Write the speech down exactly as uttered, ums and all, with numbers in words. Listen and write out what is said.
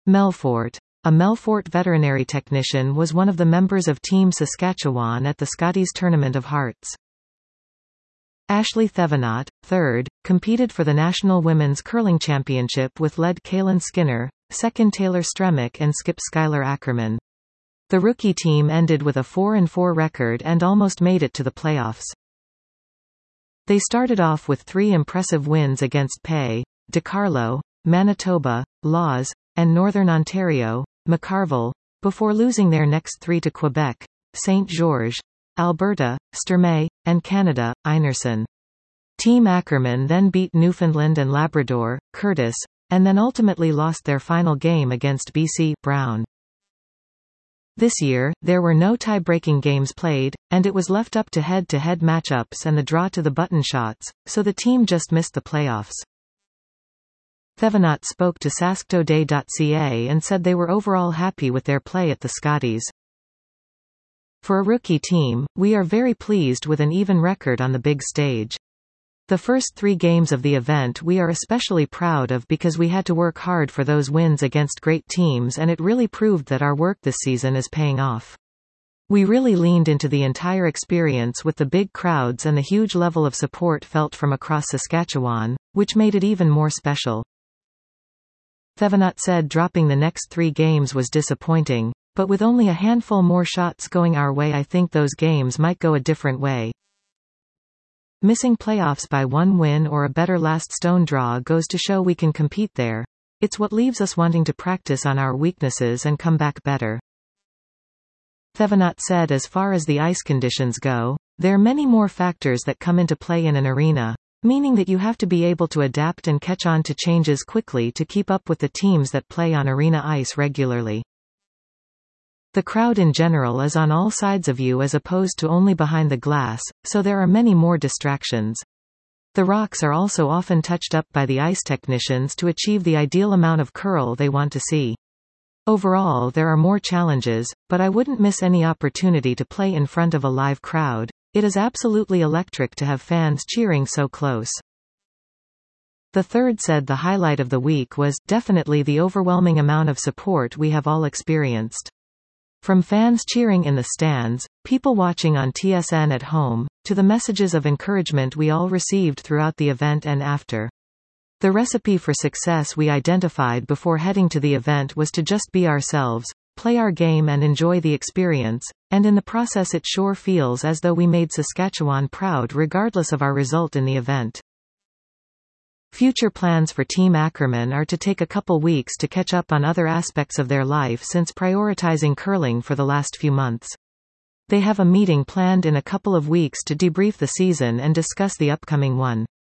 Melfort. A Melfort veterinary technician was one of the members of Team Saskatchewan at the Scotties Tournament of Hearts. Ashley Thevenot, third, competed for the National Women's Curling Championship with lead Kaylin Skinner, second Taylor Stremick and skip Skylar Ackerman. The rookie team ended with a four and four record and almost made it to the playoffs. They started off with three impressive wins against Pay, DeCarlo, Manitoba, Laws, and Northern Ontario, McCarville, before losing their next three to Quebec, Saint George, Alberta, Sturmey, and Canada, Einarson. Team Ackerman then beat Newfoundland and Labrador, Curtis, and then ultimately lost their final game against B C, Brown. This year, there were no tie-breaking games played, and it was left up to head-to-head matchups and the draw to the button shots, so the team just missed the playoffs. Thevenot spoke to sask today dot c a and said they were overall happy with their play at the Scotties. For a rookie team, we are very pleased with an even record on the big stage. The first three games of the event we are especially proud of because we had to work hard for those wins against great teams, and it really proved that our work this season is paying off. We really leaned into the entire experience with the big crowds and the huge level of support felt from across Saskatchewan, which made it even more special. Thevenot said dropping the next three games was disappointing, but with only a handful more shots going our way, I think those games might go a different way. Missing playoffs by one win or a better last stone draw goes to show we can compete there. It's what leaves us wanting to practice on our weaknesses and come back better. Thevenot said as far as the ice conditions go, there are many more factors that come into play in an arena, meaning that you have to be able to adapt and catch on to changes quickly to keep up with the teams that play on arena ice regularly. The crowd in general is on all sides of you as opposed to only behind the glass, so there are many more distractions. The rocks are also often touched up by the ice technicians to achieve the ideal amount of curl they want to see. Overall, there are more challenges, but I wouldn't miss any opportunity to play in front of a live crowd. It is absolutely electric to have fans cheering so close. The third said the highlight of the week was definitely the overwhelming amount of support we have all experienced. From fans cheering in the stands, people watching on T S N at home, to the messages of encouragement we all received throughout the event and after. The recipe for success we identified before heading to the event was to just be ourselves, play our game and enjoy the experience, and in the process it sure feels as though we made Saskatchewan proud regardless of our result in the event. Future plans for Team Ackerman are to take a couple weeks to catch up on other aspects of their life since prioritizing curling for the last few months. They have a meeting planned in a couple of weeks to debrief the season and discuss the upcoming one.